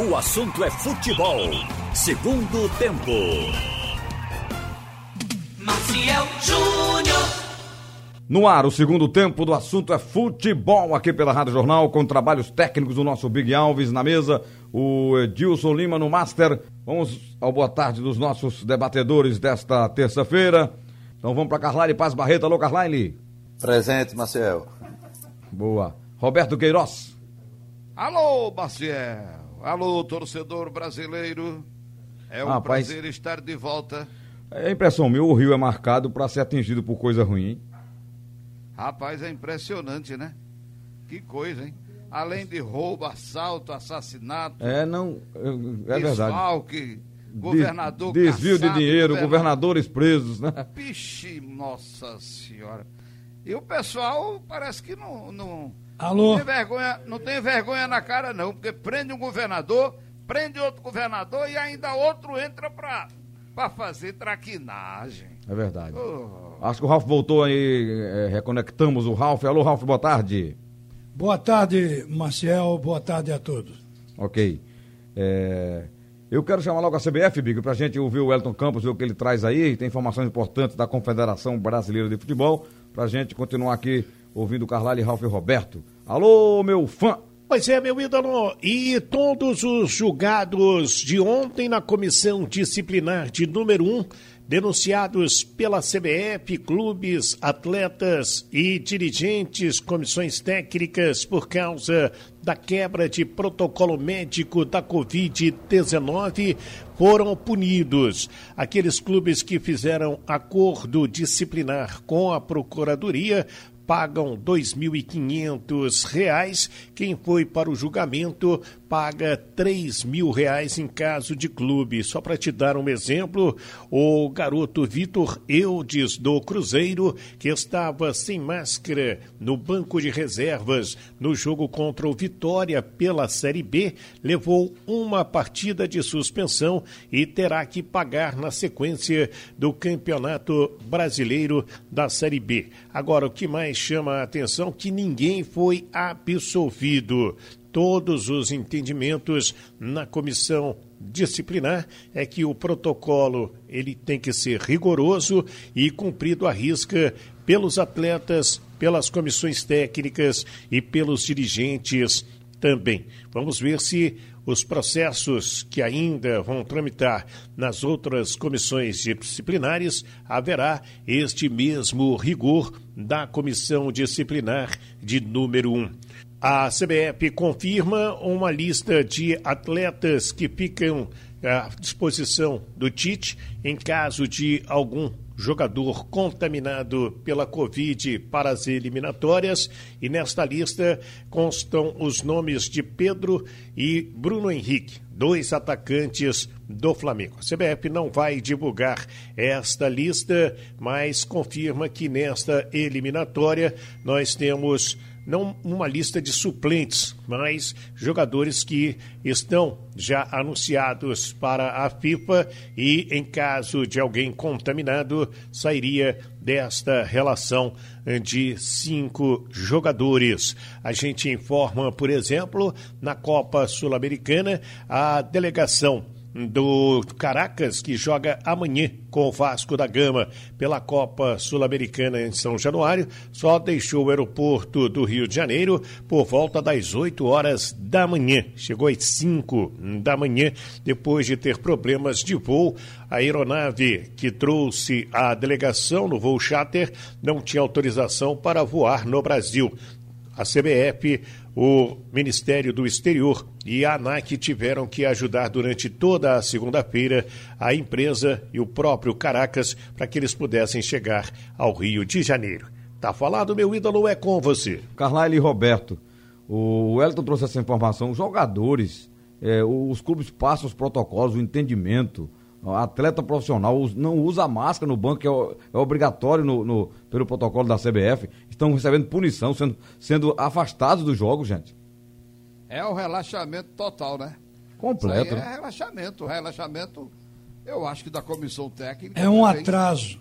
O assunto é futebol. Segundo tempo. Maciel Júnior. No ar, o segundo tempo do assunto é futebol, aqui pela Rádio Jornal, com trabalhos técnicos do nosso Big Alves na mesa, o Edilson Lima no Master. Vamos ao boa tarde dos nossos debatedores desta terça-feira. Então vamos para Carlyle Paz Barreto. Alô, Carlyle. Presente, Maciel. Boa. Roberto Queiroz. Alô, Maciel. Alô, torcedor brasileiro. É um prazer estar de volta. É impressão minha, o Rio é marcado para ser atingido por coisa ruim. Rapaz, é impressionante, né? Que coisa, hein? Além de roubo, assalto, assassinato. É verdade. Desfalque, governador desvio caçado, de dinheiro, governadores presos, né? Pixe, nossa senhora. E o pessoal parece que não tem vergonha na cara, não, porque prende um governador, prende outro governador e ainda outro entra pra fazer traquinagem. É verdade. Acho que o Ralf voltou aí, reconectamos o Ralf. Alô, Ralf, boa tarde. Boa tarde, Maciel, boa tarde a todos. Ok. Eu quero chamar logo a CBF, Big, pra gente ouvir o Wellington Campos, ver o que ele traz aí, tem informações importantes da Confederação Brasileira de Futebol, pra gente continuar aqui ouvindo o Carlyle, Ralf e Roberto. Alô, meu fã! Pois é, meu ídolo, e todos os julgados de ontem na comissão disciplinar de número 1, denunciados pela CBF, clubes, atletas e dirigentes, comissões técnicas por causa da quebra de protocolo médico da Covid-19, foram punidos. Aqueles clubes que fizeram acordo disciplinar com a Procuradoria pagam R$ 2.500. Quem foi para o julgamento paga R$ 3.000 em caso de clube. Só para te dar um exemplo, o garoto Vitor Eudes do Cruzeiro, que estava sem máscara no banco de reservas no jogo contra o Vitória pela Série B, levou uma partida de suspensão e terá que pagar na sequência do Campeonato Brasileiro da Série B. Agora, o que mais chama a atenção é que ninguém foi absolvido. Todos os entendimentos na comissão disciplinar é que o protocolo ele tem que ser rigoroso e cumprido à risca pelos atletas, pelas comissões técnicas e pelos dirigentes também. Vamos ver se os processos que ainda vão tramitar nas outras comissões disciplinares haverá este mesmo rigor da comissão disciplinar de número 1. A CBF confirma uma lista de atletas que ficam à disposição do Tite em caso de algum jogador contaminado pela Covid para as eliminatórias, e nesta lista constam os nomes de Pedro e Bruno Henrique, 2 atacantes do Flamengo. A CBF não vai divulgar esta lista, mas confirma que nesta eliminatória nós temos não uma lista de suplentes, mas jogadores que estão já anunciados para a FIFA e, em caso de alguém contaminado, sairia desta relação de 5 jogadores. A gente informa, por exemplo, na Copa Sul-Americana, a delegação do Caracas, que joga amanhã com o Vasco da Gama pela Copa Sul-Americana em São Januário, só deixou o aeroporto do Rio de Janeiro por volta das 8 horas da manhã. Chegou às 5 da manhã, depois de ter problemas de voo. A aeronave que trouxe a delegação no voo charter não tinha autorização para voar no Brasil. A CBF, o Ministério do Exterior e a ANAC tiveram que ajudar durante toda a segunda-feira a empresa e o próprio Caracas para que eles pudessem chegar ao Rio de Janeiro. Tá falado, meu ídolo, é com você. Carlyle e Roberto, o Wellington trouxe essa informação. Os jogadores, os clubes passam os protocolos, o entendimento. Atleta profissional não usa máscara no banco, que é obrigatório pelo protocolo da CBF. Estão recebendo punição, sendo afastados dos jogos, gente. É o relaxamento total, né? Completo. Isso aí relaxamento. Relaxamento, eu acho que da comissão técnica. É um atraso.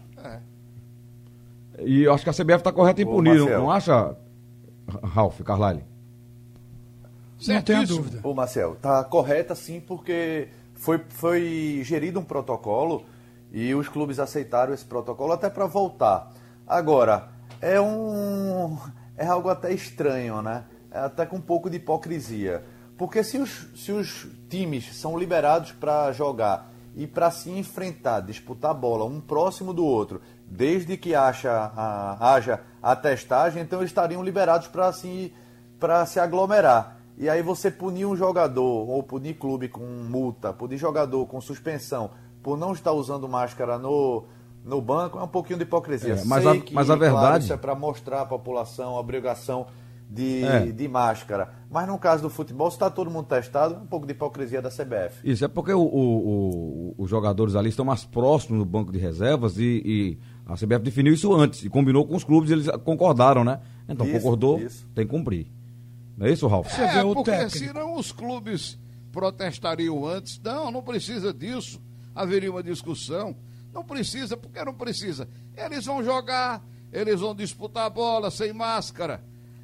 E eu acho que a CBF está correta em punir, não acha, Ralf, Carlyle? Não tenho dúvida. Ô, Marcel, tá correta sim, porque foi gerido um protocolo e os clubes aceitaram esse protocolo até para voltar. Agora, é algo até estranho, né? É até com um pouco de hipocrisia. Porque se os times são liberados para jogar e para se enfrentar, disputar a bola um próximo do outro, desde que haja a testagem, então eles estariam liberados para se aglomerar. E aí você punir um jogador, ou punir clube com multa, punir jogador com suspensão, por não estar usando máscara no banco, é um pouquinho de hipocrisia. Mas a verdade... Claro, isso é para mostrar à população a obrigação de máscara. Mas no caso do futebol, se está todo mundo testado, é um pouco de hipocrisia da CBF. Isso é porque os jogadores ali estão mais próximos do banco de reservas e a CBF definiu isso antes e combinou com os clubes, eles concordaram, né? Então, concordou, tem que cumprir. Não é isso, Ralf? Porque senão os clubes protestariam antes. Não precisa disso. Haveria uma discussão. Não precisa, porque não precisa. Eles vão jogar, eles vão disputar a bola sem máscara,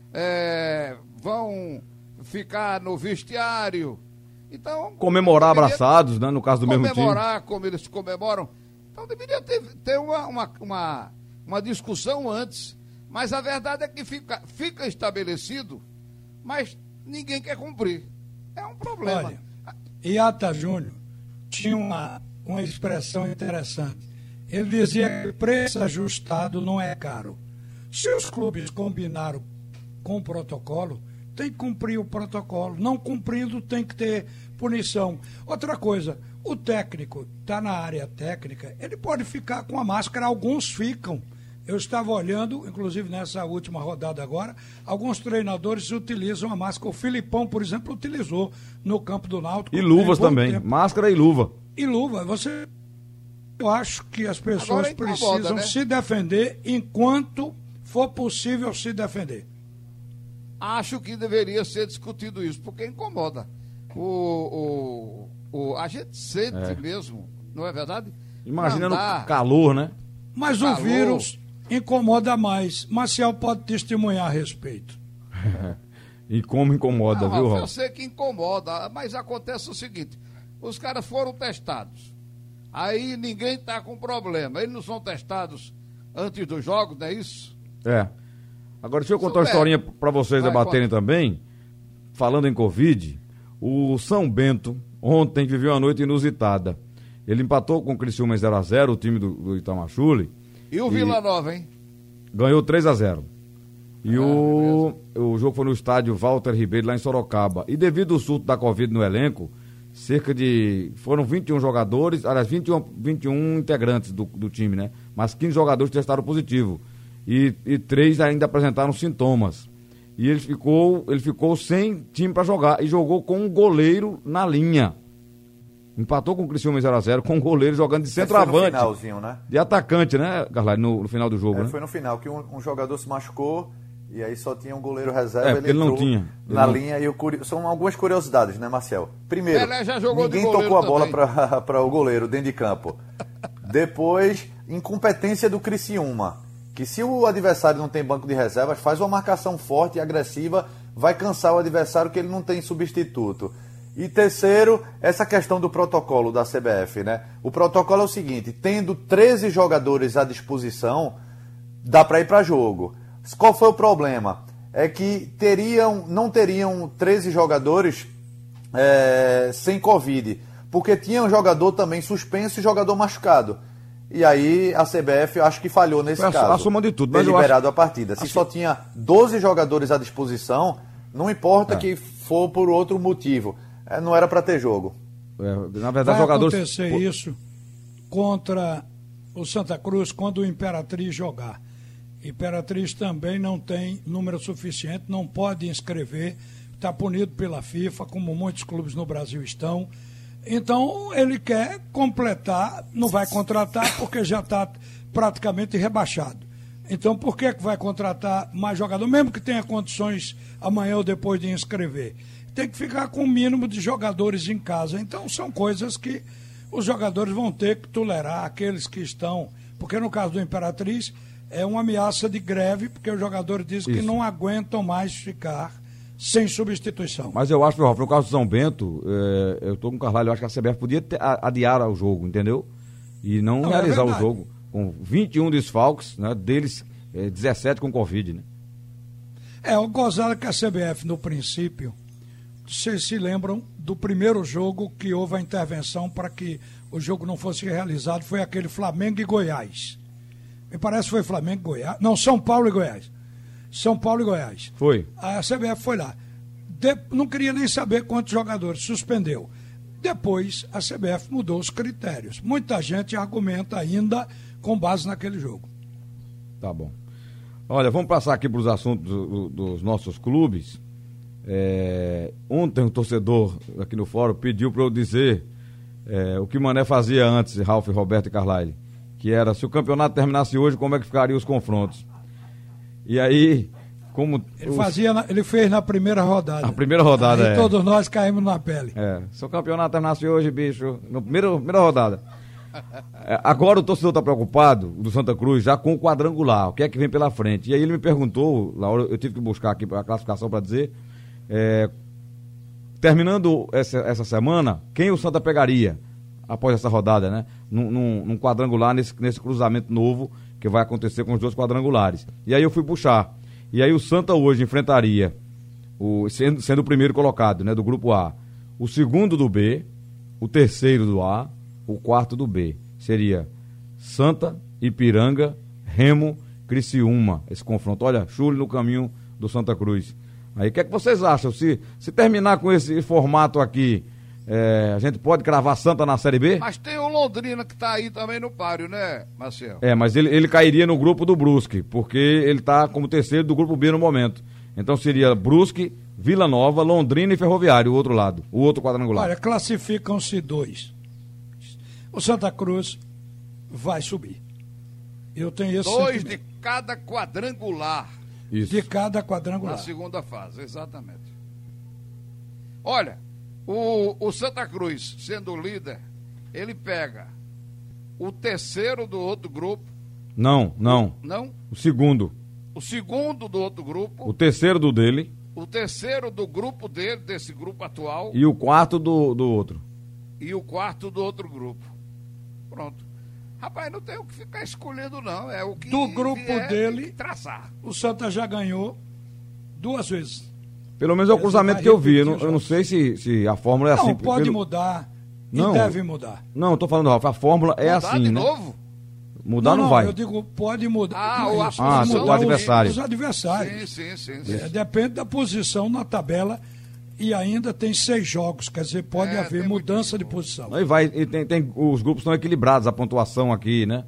vão ficar no vestiário. Então, comemorar abraçados, né? No caso do mesmo time. Comemorar como eles comemoram. Então deveria ter uma discussão antes. Mas a verdade é que fica estabelecido, mas ninguém quer cumprir. É um problema. Olha, Iata Júnior tinha uma expressão interessante. Ele dizia que preço ajustado não é caro. Se os clubes combinaram com o protocolo, tem que cumprir o protocolo. Não cumprindo, tem que ter punição. Outra coisa, o técnico está na área técnica, ele pode ficar com a máscara, alguns ficam. Eu estava olhando, inclusive nessa última rodada agora, alguns treinadores utilizam a máscara. O Filipão, por exemplo, utilizou no campo do Náutico. E luvas também, máscara e luva. E luva, eu acho que as pessoas precisam, né, se defender enquanto for possível se defender. Acho que deveria ser discutido isso, porque incomoda. A gente sente mesmo, não é verdade? Imagina no calor, né? Mas o vírus incomoda mais. Marcial pode testemunhar a respeito. E como incomoda, viu, Raul? Eu sei que incomoda, mas acontece o seguinte: os caras foram testados. Aí ninguém está com problema. Eles não são testados antes dos jogos, não é isso? Agora, deixa eu contar uma historinha para vocês debaterem também. Falando em Covid, o São Bento ontem viveu uma noite inusitada. Ele empatou com o Criciúma 0x0, o time do Itamachule. E o Vila Nova, hein? Ganhou 3x0. E o jogo foi no estádio Walter Ribeiro, lá em Sorocaba. E devido ao surto da Covid no elenco, foram 21 jogadores, aliás, 21 integrantes do time, né? Mas 15 jogadores testaram positivo. E 3 ainda apresentaram sintomas. E ele ficou sem time para jogar. E jogou com um goleiro na linha. Empatou com o Criciúma 0x0, com o goleiro jogando de centroavante. Foi no finalzinho, né? De atacante, né, Carlyle, no final do jogo, né? Foi no final, que um jogador se machucou e aí só tinha um goleiro reserva. Ele não tinha. Linha. E são algumas curiosidades, né, Marcel? Primeiro, ninguém tocou a bola para o goleiro dentro de campo. Depois, incompetência do Criciúma, que se o adversário não tem banco de reservas, faz uma marcação forte e agressiva, vai cansar o adversário que ele não tem substituto. E terceiro, essa questão do protocolo da CBF, né? O protocolo é o seguinte: tendo 13 jogadores à disposição, dá para ir para jogo. Qual foi o problema? É que não teriam 13 jogadores sem Covid, porque tinha um jogador também suspenso e jogador machucado. E aí a CBF acho que falhou nesse caso. A soma de tudo, mas liberado a partida. Se só tinha 12 jogadores à disposição, não importa que for por outro motivo. Não era para ter jogo. Na verdade, vai acontecer isso contra o Santa Cruz quando o Imperatriz jogar. Imperatriz também não tem número suficiente, não pode inscrever, está punido pela FIFA, como muitos clubes no Brasil estão. Então, ele quer completar, não vai contratar porque já está praticamente rebaixado. Então, por que vai contratar mais jogador, mesmo que tenha condições amanhã ou depois de inscrever? Tem que ficar com o mínimo de jogadores em casa. Então, são coisas que os jogadores vão ter que tolerar, aqueles que estão... Porque no caso do Imperatriz, é uma ameaça de greve, porque os jogadores dizem que não aguentam mais ficar sem substituição. Mas eu acho, no caso do São Bento, eu tô com o Carvalho, eu acho que a CBF podia adiar o jogo, entendeu? E não realizar o jogo com 21 desfalques, né? Deles 17 com Covid, né? O gozado que a CBF, no princípio, vocês se lembram do primeiro jogo que houve a intervenção para que o jogo não fosse realizado, foi aquele Flamengo e Goiás. Me parece que foi Flamengo e Goiás. Não, São Paulo e Goiás. São Paulo e Goiás. Foi. A CBF foi lá. Não queria nem saber quantos jogadores, suspendeu. Depois, a CBF mudou os critérios. Muita gente argumenta ainda com base naquele jogo. Tá bom. Olha, vamos passar aqui para os assuntos dos nossos clubes. Ontem um torcedor aqui no fórum pediu para eu dizer o que Mané fazia antes, Ralf, Roberto e Carlyle, que era, se o campeonato terminasse hoje, como é que ficariam os confrontos? E aí, como... Ele fez na primeira rodada. A primeira rodada, aí todos nós caímos na pele. Se o campeonato terminasse hoje, bicho, na primeira rodada. Agora o torcedor está preocupado, do Santa Cruz, já com o quadrangular, o que é que vem pela frente. E aí ele me perguntou, Laura, eu tive que buscar aqui a classificação para dizer, terminando essa semana, quem o Santa pegaria após essa rodada, né? Num quadrangular, nesse cruzamento novo que vai acontecer com os dois quadrangulares. E aí eu fui puxar. E aí o Santa hoje enfrentaria, sendo o primeiro colocado, né, do grupo A, o segundo do B, o terceiro do A, o quarto do B. Seria Santa, Ipiranga, Remo, Criciúma, esse confronto. Olha, chule no caminho do Santa Cruz. Aí o que é que vocês acham? Se terminar com esse formato aqui, a gente pode cravar Santa na Série B? Mas tem o Londrina que tá aí também no páreo, né, Marcelo? Mas ele cairia no grupo do Brusque, porque ele tá como terceiro do grupo B no momento. Então seria Brusque, Vila Nova, Londrina e Ferroviário, o outro lado, o outro quadrangular. Olha, classificam-se 2. O Santa Cruz vai subir. Eu tenho esse 2 sentimento. de cada quadrangular. Isso. De cada quadrangular. Na segunda fase, exatamente. Olha, o Santa Cruz, sendo o líder, ele pega o terceiro do outro grupo. Não. Não? O segundo. O segundo do outro grupo. O terceiro do dele. O terceiro do grupo dele, desse grupo atual. E o quarto do outro. E o quarto do outro grupo. Pronto. Rapaz, não tem o que ficar escolhendo, não. É o que do grupo dele, traçar. O Santa já ganhou 2 vezes. Pelo menos é o cruzamento que eu vi. Eu não sei se a fórmula é assim. Não, pode mudar. Não, deve mudar. Não, eu tô falando, Ralf, a fórmula é mudar assim, de né? novo? Mudar não vai. Eu digo, pode mudar. O adversário. Os adversários. Sim. Depende da posição na tabela. E ainda tem 6 jogos, quer dizer, pode haver mudança de posição. E tem os grupos estão equilibrados, a pontuação aqui, né?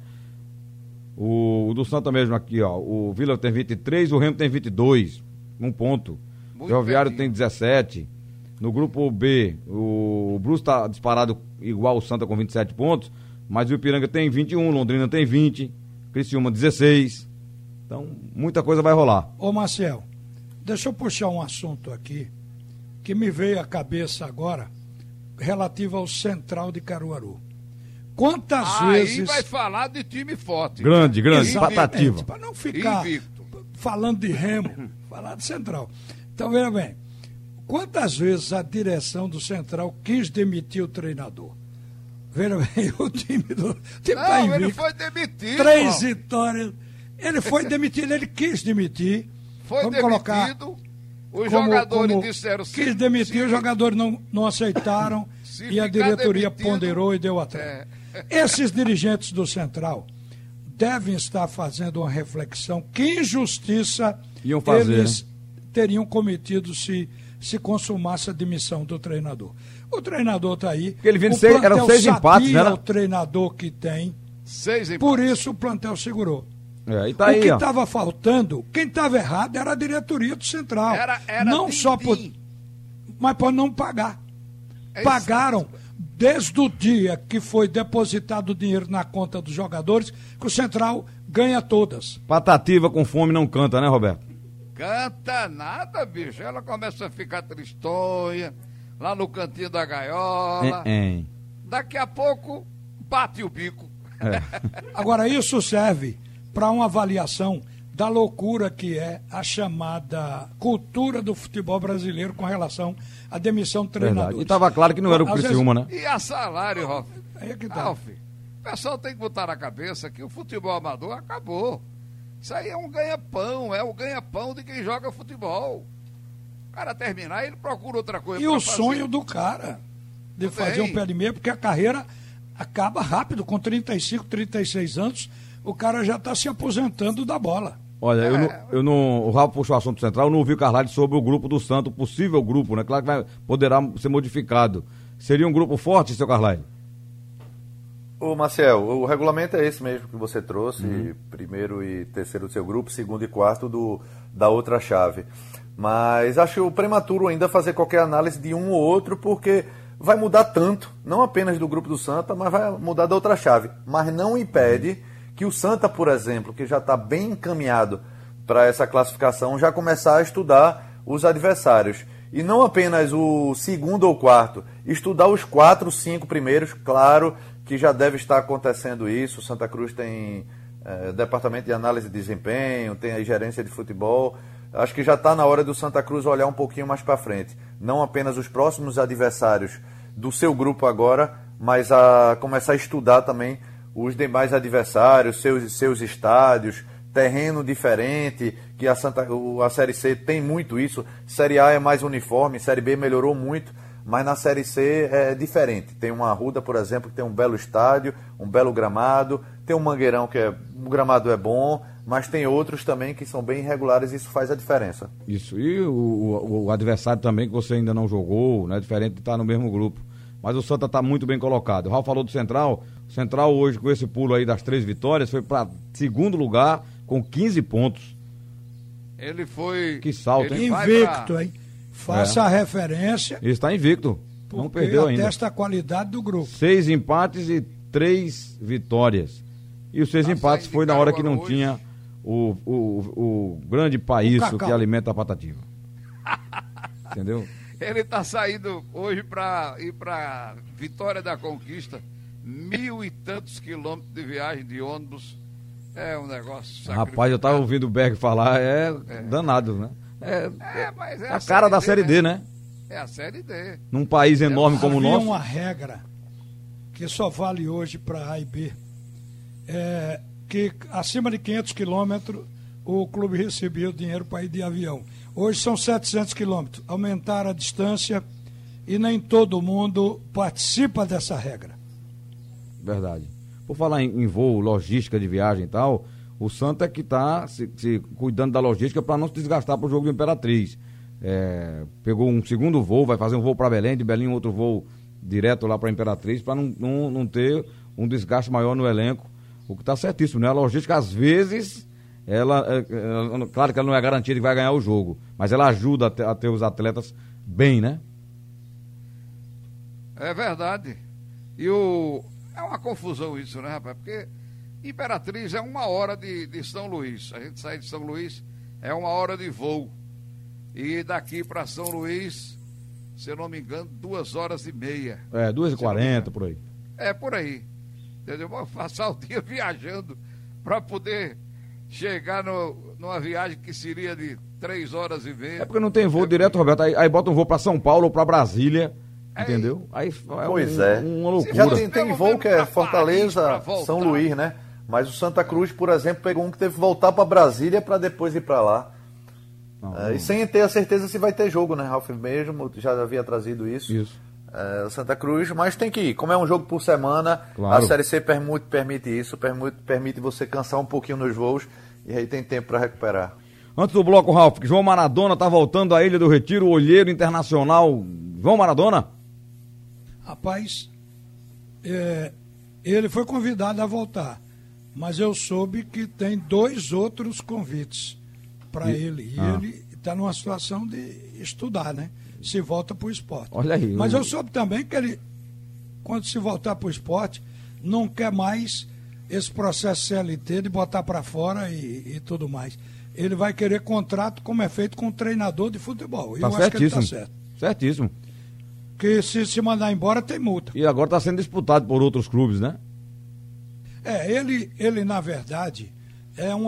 O do Santa mesmo aqui, ó. O Vila tem 23, o Remo tem 22, 1 ponto. O Ferroviário tem 17. No grupo B, o Brusque está disparado igual o Santa com 27 pontos, mas o Ipiranga tem 21, Londrina tem 20, Criciúma 16. Então, muita coisa vai rolar. Ô Marcel, deixa eu puxar um assunto aqui que me veio à cabeça agora, relativo ao Central de Caruaru. Quantas vezes... Aí vai falar de time forte. Grande, patativa. Para não ficar falando de Remo, falar de Central. Então, veja bem, quantas vezes a direção do Central quis demitir o treinador? Veja bem, o time tá invicto. Ele foi demitido. 3 vitórias. Ele foi demitido, ele quis demitir. Foi demitido. Os jogadores disseram sim. Quis demitir, os jogadores não aceitaram e a diretoria ponderou e deu atrás. Esses dirigentes do Central devem estar fazendo uma reflexão. Que injustiça eles teriam cometido se consumasse a demissão do treinador. O treinador está aí. Porque ele vinha eram 6 empates, né? O treinador que tem. 6 empates. Por isso o plantel segurou. E tá o aí, que estava faltando, quem estava errado era a diretoria do Central. Era não só por. Mas por não pagar. Pagaram desde o dia que foi depositado o dinheiro na conta dos jogadores, que o Central ganha todas. Patativa com fome não canta, né, Roberto? Canta nada, bicho. Ela começa a ficar tristonha, lá no cantinho da gaiola. Daqui a pouco, bate o bico. Agora, isso serve para uma avaliação da loucura que é a chamada cultura do futebol brasileiro com relação à demissão de treinadores. E estava claro que não era o Criciúma, né? E a salário, Ralf? É que tá. Ralf, o pessoal tem que botar na cabeça que o futebol amador acabou. Isso aí é um ganha-pão, é o ganha-pão de quem joga futebol. O cara terminar, ele procura outra coisa. E o sonho do cara de fazer um pé de meia, porque a carreira acaba rápido, com 35, 36 anos, o cara já está se aposentando da bola. Olha, o Ralf puxou o assunto central, eu não ouvi o Carlalho sobre o grupo do Santos, o possível grupo, né? Claro que poderá ser modificado. Seria um grupo forte, seu Carlalho? Ô Marcel, o regulamento é esse mesmo que você trouxe, primeiro e terceiro do seu grupo, segundo e quarto da outra chave. Mas acho prematuro ainda fazer qualquer análise de um ou outro, porque vai mudar tanto, não apenas do grupo do Santa, mas vai mudar da outra chave. Mas não impede que o Santa, por exemplo, que já está bem encaminhado para essa classificação, já começar a estudar os adversários. E não apenas o segundo ou quarto, estudar os 4, 5 primeiros. Claro que já deve estar acontecendo isso. O Santa Cruz tem departamento de análise de desempenho, tem a gerência de futebol. Acho que já está na hora do Santa Cruz olhar um pouquinho mais para frente. Não apenas os próximos adversários do seu grupo agora, mas a começar a estudar também os demais adversários, seus estádios, terreno diferente, que a Série C tem muito isso. Série A é mais uniforme, Série B melhorou muito, mas na Série C é diferente. Tem uma Arruda, por exemplo, que tem um belo estádio, um belo gramado, tem um Mangueirão que o gramado é bom, mas tem outros também que são bem irregulares e isso faz a diferença. Isso, e o adversário também que você ainda não jogou, né? Diferente de estar no mesmo grupo. Mas o Santa está muito bem colocado. O Raul falou do Central. O Central hoje, com esse pulo aí das 3 vitórias, foi para segundo lugar com 15 pontos. Ele foi... Que salto, hein? Invicto, hein? Faça a referência. Ele está invicto. Não perdeu ainda. Atesta a qualidade do grupo. 6 empates e 3 vitórias. E os 6 empates foi na hora que não tinha o grande paíço que alimenta a Patativa. Entendeu? Ele está saindo hoje para ir para Vitória da Conquista, 1.000 e tantos quilômetros de viagem de ônibus. É um negócio. Rapaz, eu estava ouvindo o Berg falar, danado, né? Mas é a cara da Série D, né? É a Série D. Num país enorme como o nosso. Havia uma regra que só vale hoje para A e B, que acima de 500 quilômetros o clube recebia o dinheiro para ir de avião. Hoje são 700 quilômetros. Aumentaram a distância e nem todo mundo participa dessa regra. Verdade. Por falar em voo, logística de viagem e tal, o Santa é que está se cuidando da logística para não se desgastar para o jogo do Imperatriz. Pegou um segundo voo, vai fazer um voo para Belém, de Belém outro voo direto lá para Imperatriz, para não ter um desgaste maior no elenco, o que está certíssimo, né? A logística, às vezes, claro que ela não é garantida que vai ganhar o jogo, mas ela ajuda a ter os atletas bem, né? É verdade. É uma confusão isso, né, rapaz? Porque Imperatriz é 1 hora de São Luís. A gente sai de São Luís, é 1 hora de voo. E daqui para São Luís, se eu não me engano, 2h30. 2h40 por aí. Por aí. Entendeu? Vou passar o dia viajando para poder chegar numa viagem que seria de 3h30. É porque não tem voo direto, Roberto. Aí bota um voo para São Paulo ou para Brasília. Entendeu? Aí uma loucura. Já tem voo que é Fortaleza, São Luís, né? Mas o Santa Cruz, por exemplo, pegou um que teve que voltar para Brasília para depois ir para lá. E sem ter a certeza se vai ter jogo, né? Ralf mesmo já havia trazido isso. O Santa Cruz, mas tem que ir. Como é um jogo por semana, claro. A Série C permite isso, permite você cansar um pouquinho nos voos e aí tem tempo para recuperar. Antes do bloco, Ralf, João Maradona está voltando à Ilha do Retiro, Olheiro Internacional. João Maradona? Rapaz, ele foi convidado a voltar, mas eu soube que tem 2 outros convites para ele. E ele está numa situação de estudar, né? Se volta para o esporte. Olha aí. Mas eu soube também que ele, quando se voltar para o esporte, não quer mais esse processo CLT de botar para fora e tudo mais. Ele vai querer contrato como é feito com um treinador de futebol. Tá, eu acho que ele está certo. Certíssimo. Porque se mandar embora tem multa. E agora está sendo disputado por outros clubes, né? Ele na verdade, é uma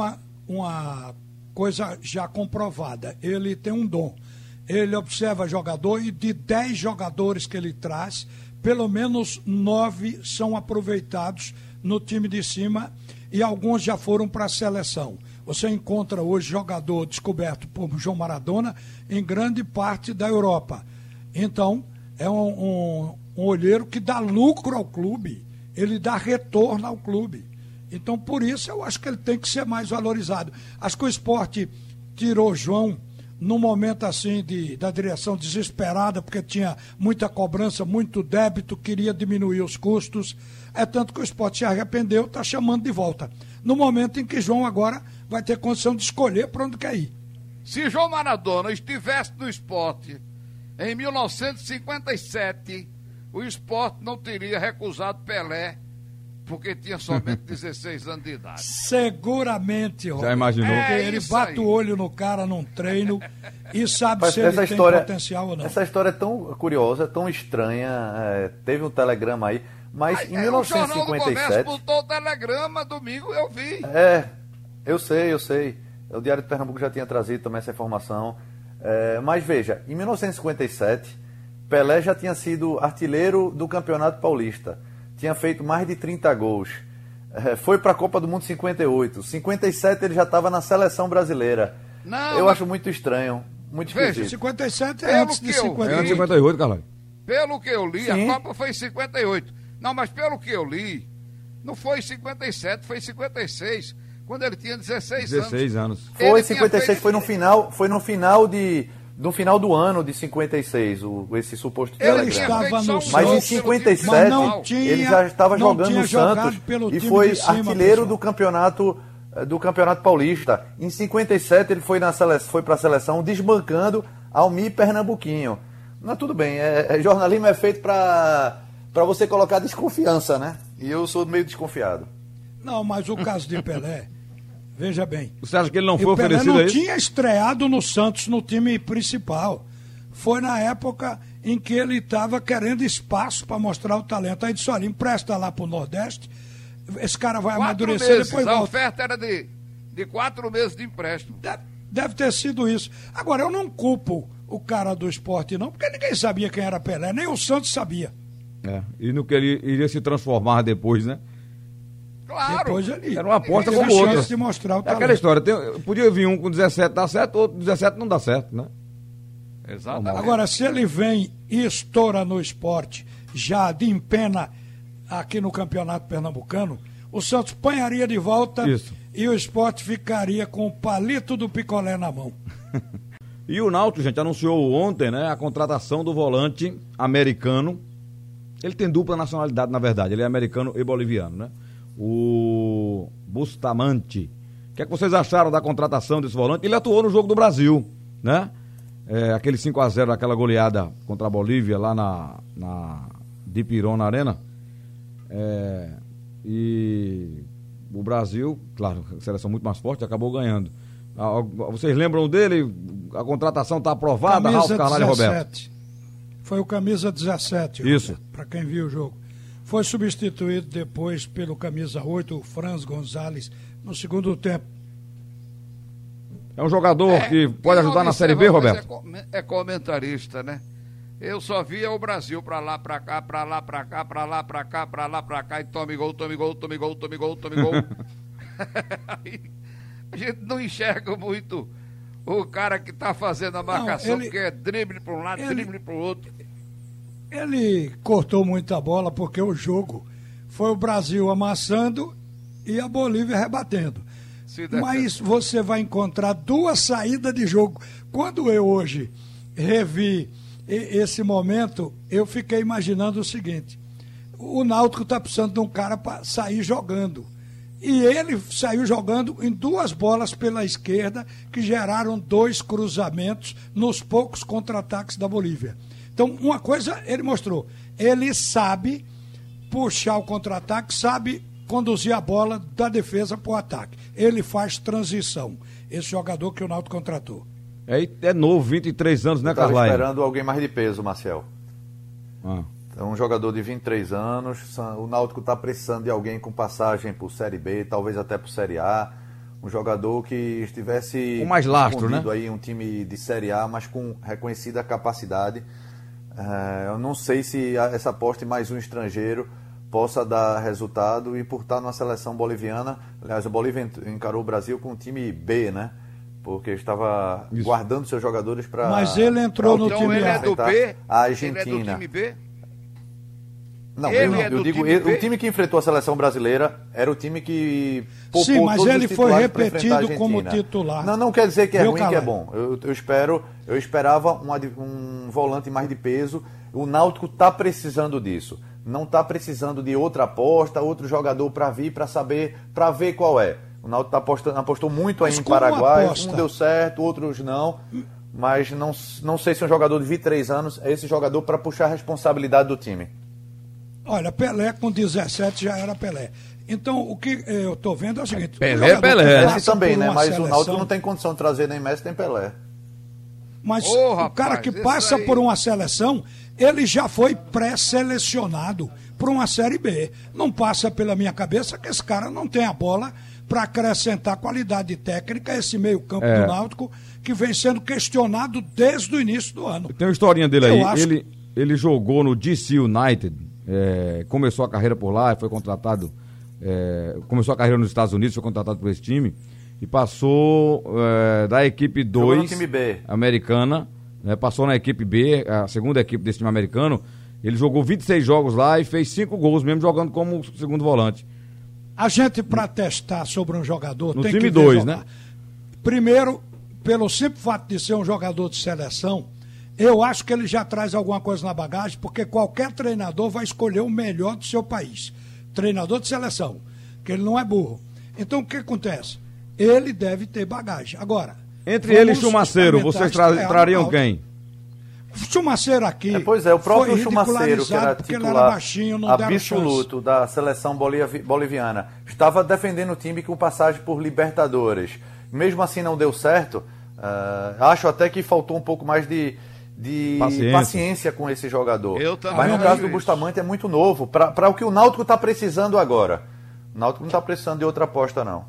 uma coisa já comprovada. Ele tem um dom. Ele observa jogador e de 10 jogadores que ele traz, pelo menos 9 são aproveitados no time de cima e alguns já foram para a seleção. Você encontra hoje jogador descoberto por João Maradona em grande parte da Europa. Então, é um olheiro que dá lucro ao clube, ele dá retorno ao clube. Então, por isso, eu acho que ele tem que ser mais valorizado. Acho que o Sport tirou o João num momento assim da direção desesperada, porque tinha muita cobrança, muito débito, queria diminuir os custos. É tanto que o Sport se arrependeu, está chamando de volta. No momento em que João agora vai ter condição de escolher para onde quer ir. Se João Maradona estivesse no Sport em 1957, o Sport não teria recusado Pelé, porque tinha somente 16 anos de idade. Seguramente, Roberto. Já imaginou? Porque ele bate o olho no cara num treino e sabe se ele tem potencial ou não. Essa história é tão curiosa, tão estranha. Teve um telegrama aí, mas em 1957... O Jornal do Comércio botou o telegrama domingo, eu vi. Eu sei. O Diário de Pernambuco já tinha trazido também essa informação. Mas veja, em 1957, Pelé já tinha sido artilheiro do Campeonato Paulista. Tinha feito mais de 30 gols. Foi para a Copa do Mundo 58. 57 ele já estava na seleção brasileira. Eu acho muito estranho, muito esquisito. Veja, 57 é antes de 58. É antes de 58, Carlos. Pelo que eu li, Sim. a Copa foi em 58. Não, mas pelo que eu li, não foi em 57, foi em 56, quando ele tinha 16 anos. Foi em 56, foi no final do ano de 56, esse suposto Ele telegrama. estava no Mas em Santos, 57, mas não tinha, ele já estava jogando no Santos pelo e time foi de cima, artilheiro pessoal. do campeonato Paulista. Em 57 ele foi para a seleção desbancando Almir Pernambuquinho. Mas tudo bem, jornalismo é feito para você colocar desconfiança, né? E eu sou meio desconfiado. Não, mas o caso de Pelé, veja bem. Você acha que ele não foi Pelé oferecido não a isso? tinha estreado no Santos, no time principal. Foi na época em que ele estava querendo espaço para mostrar o talento. Aí disse, olha, empresta lá pro Nordeste, esse cara vai 4 amadurecer, meses, depois a volta. oferta era de 4 meses de empréstimo. Deve ter sido isso. Agora, eu não culpo o cara do esporte, não, porque ninguém sabia quem era Pelé, nem o Santos sabia. E no que ele iria se transformar depois, né? Claro. Depois ele Era uma aposta teve como outra. chance de mostrar o É talento. aquela história, podia vir um com 17 dá certo, outro com 17 não dá certo, né? Exatamente. Agora, se ele vem e estoura no esporte, já de empena aqui no Campeonato Pernambucano, o Santos panharia de volta. Isso. E o esporte ficaria com o palito do picolé na mão. E o Náutico, gente, anunciou ontem, né, a contratação do volante americano. Ele tem dupla nacionalidade, na verdade, ele é americano e boliviano, né? O Bustamante. O que é que vocês acharam da contratação desse volante? Ele atuou no Jogo do Brasil, né? Aquele 5-0, aquela goleada contra a Bolívia lá na Dipirona Arena. E o Brasil, claro, seleção muito mais forte, acabou ganhando. Vocês lembram dele? A contratação está aprovada, Ralf Carvalho e Roberto? Foi o camisa 17, isso, para quem viu o jogo. Foi substituído depois pelo camisa 8, o Franz Gonzalez, no segundo tempo. É um jogador que pode ajudar na Série B, Roberto? É comentarista, né? Eu só via o Brasil pra lá, pra cá, pra lá, pra cá, pra lá, pra cá, pra lá, pra cá, e tome gol, tome gol, tome gol, tome gol, tome gol. Aí, a gente não enxerga muito o cara que tá fazendo a marcação, porque é drible pra um lado, drible pro outro. Ele cortou muita bola porque o jogo foi o Brasil amassando e a Bolívia rebatendo. Mas você vai encontrar duas saídas de jogo. Quando eu hoje revi esse momento, eu fiquei imaginando o seguinte: o Náutico está precisando de um cara para sair jogando. E ele saiu jogando em duas bolas pela esquerda que geraram 2 cruzamentos nos poucos contra-ataques da Bolívia. Então, uma coisa ele mostrou: ele sabe puxar o contra-ataque, sabe conduzir a bola da defesa para o ataque. Ele faz transição. Esse jogador que o Náutico contratou. É novo, 23 anos, né, Carlos? Estava esperando alguém mais de peso, Marcel. É um jogador de 23 anos. O Náutico está precisando de alguém com passagem por Série B, talvez até por Série A. um jogador que estivesse com mais lastro, né? Aí um time de Série A, mas com reconhecida capacidade. Eu não sei se essa aposta em mais um estrangeiro possa dar resultado, e por estar numa seleção boliviana, aliás, a Bolívia encarou o Brasil com um time B, né? Porque estava guardando seus jogadores para... Mas ele entrou no time A. Ele é do B? A Argentina. Ele é do time B? Não, eu digo, o time que enfrentou a seleção brasileira era o time que poupou. Sim, mas todos ele os foi titulares repetido como titular. Não quer dizer que é ruim, que é bom. Eu esperava um volante mais de peso. O Náutico está precisando disso. Não está precisando de outra aposta, outro jogador para vir, para ver qual é. O Náutico apostou muito aí em Paraguai, um deu certo, outros não. Mas não sei se um jogador de 23 anos é esse jogador para puxar a responsabilidade do time. Olha, Pelé com 17 já era Pelé. Então, o que eu estou vendo é o seguinte... Pelé. Messi também, né? Mas o Náutico não tem condição de trazer nem Messi nem Pelé. Mas o cara que passa por uma seleção, ele já foi pré-selecionado por uma Série B. Não passa pela minha cabeça que esse cara não tem a bola para acrescentar qualidade técnica a esse meio campo do Náutico, que vem sendo questionado desde o início do ano. Tem uma historinha dele aí. Ele jogou no DC United, começou a carreira por lá, foi contratado, começou a carreira nos Estados Unidos, foi contratado por esse time, e passou da equipe 2 americana, passou na equipe B, a segunda equipe desse time americano. Ele jogou 26 jogos lá e fez 5 gols, mesmo jogando como segundo volante. A gente, para testar sobre um jogador, no tem time que 2, né? Primeiro, pelo simples fato de ser um jogador de seleção, eu acho que ele já traz alguma coisa na bagagem, porque qualquer treinador vai escolher o melhor do seu país. Treinador de seleção, que ele não é burro. Então, o que acontece? Ele deve ter bagagem. Agora, entre ele e Chumaceiro, vocês trariam quem? Chumaceiro aqui. O próprio Chumaceiro, que era titular baixinho, absoluto da seleção boliviana, estava defendendo o time com passagem por Libertadores. Mesmo assim não deu certo. Acho até que faltou um pouco mais de paciência com esse jogador. Mas no caso do Bustamante é muito novo, para o que o Náutico está precisando agora. O Náutico não está precisando de outra aposta, não.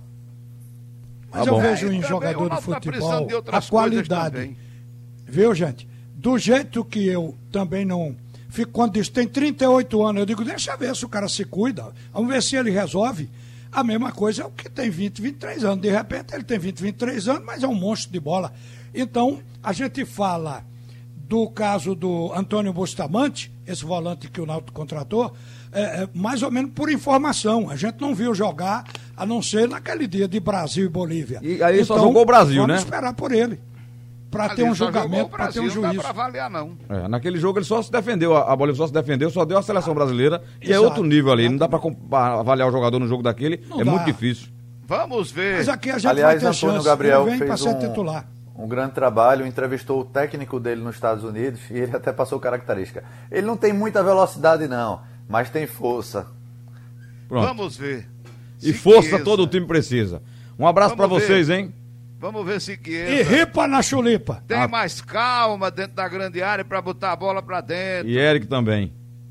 Mas eu vejo em jogador de futebol a qualidade. Viu, gente? Do jeito que eu também não fico, quando diz tem 38 anos, eu digo, deixa ver se o cara se cuida, vamos ver se ele resolve. A mesma coisa é o que tem 20, 23 anos. De repente ele tem 20, 23 anos, mas é um monstro de bola. Então, a gente fala do caso do Antônio Bustamante, esse volante que o Náutico contratou, mais ou menos por informação. A gente não viu jogar, a não ser naquele dia de Brasil e Bolívia. E aí então, só jogou o Brasil, vamos né? Vamos esperar por ele. Para ter um julgamento, para ter um juízo. Não dá para avaliar, não. Naquele jogo ele só se defendeu, a Bolívia só se defendeu, só deu a seleção brasileira, que é outro nível ali. Não dá para avaliar o jogador no jogo daquele, muito difícil. Vamos ver. Mas aqui a gente vai ter Antônio chance. Gabriel Ele vem fez ser titular. Um grande trabalho, entrevistou o técnico dele nos Estados Unidos e ele até passou característica. Ele não tem muita velocidade não, mas tem força. Pronto. Vamos ver. E força todo o time precisa. Um abraço para vocês, hein? Vamos ver se E ripa na chulipa. Tem mais calma dentro da grande área para botar a bola para dentro. E Eric também.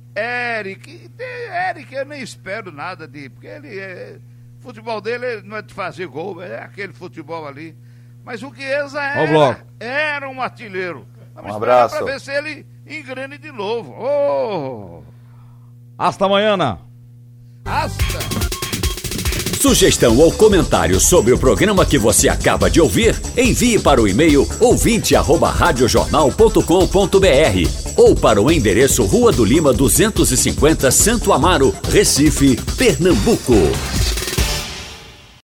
Eric, eu nem espero nada de... Porque futebol dele não é de fazer gol, é aquele futebol ali. Mas o Chiesa era um artilheiro. Vamos esperar para ver se ele engrene de novo. Hasta amanhã. Hasta. Sugestão ou comentário sobre o programa que você acaba de ouvir, envie para o e-mail ouvinte@radiojornal.com.br ou para o endereço Rua do Lima 250, Santo Amaro, Recife, Pernambuco.